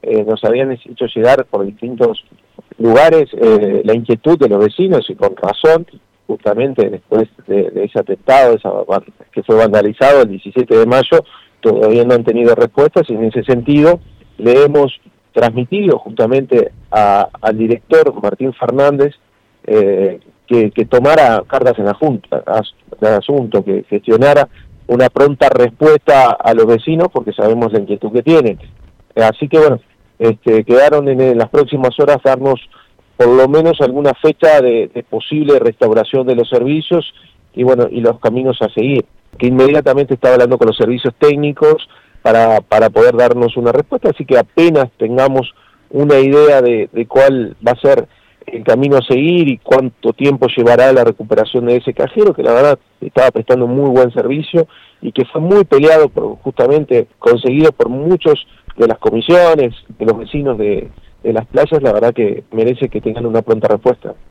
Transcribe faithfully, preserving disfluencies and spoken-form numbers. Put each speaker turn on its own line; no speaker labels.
eh, nos habían hecho llegar por distintos lugares eh, la inquietud de los vecinos, y con razón, justamente después de, de ese atentado, esa, que fue vandalizado el diecisiete de mayo, todavía no han tenido respuestas, y en ese sentido le hemos transmitido justamente a, al director Martín Fernández eh, que, que tomara cartas en la junta, el asunto, que gestionara una pronta respuesta a los vecinos, porque sabemos la inquietud que tienen. Así que bueno, este, quedaron en, en las próximas horas darnos por lo menos alguna fecha de, de posible restauración de los servicios y bueno, y los caminos a seguir, que inmediatamente estaba hablando con los servicios técnicos para, para poder darnos una respuesta, así que apenas tengamos una idea de, de cuál va a ser el camino a seguir y cuánto tiempo llevará la recuperación de ese cajero, que la verdad estaba prestando muy buen servicio y que fue muy peleado, por, justamente conseguido por muchos de las comisiones, de los vecinos de, de las playas, la verdad que merece que tengan una pronta respuesta.